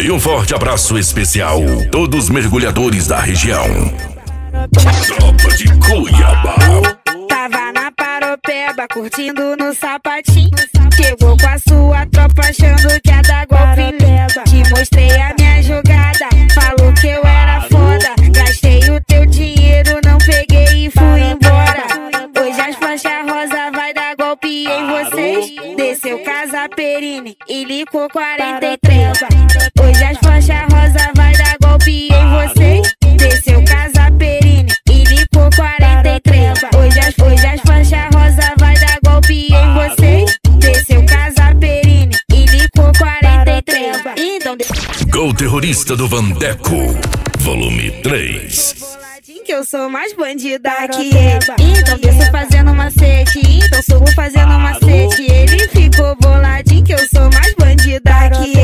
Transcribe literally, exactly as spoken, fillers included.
E um forte abraço especial a todos os mergulhadores da região. Tropa de Cuiabá. Tava na Paropeba, curtindo no sapatinho. Chegou com a sua tropa achando que ia dar golpe. Te mostrei a minha jogada, falou que eu era foda. Gastei o teu dinheiro, não peguei e fui embora. Hoje as faixas rosa vai dar golpe em vocês. Desceu Casa Perini e licou quarenta e três. Hoje as faixas rosa vai dar golpe em vocês. Desceu Casa Perini e licou quarenta e três. Hoje as, hoje as faixas rosa vai dar golpe em vocês. Desceu Casa Perini e licou quarenta e três. Então Gol Terrorista do Vandeco, volume três. Que eu sou mais bandida que ele. Então desço fazendo macete, então subo fazendo macete. Ele ficou boladinho que eu sou mais bandida que ele.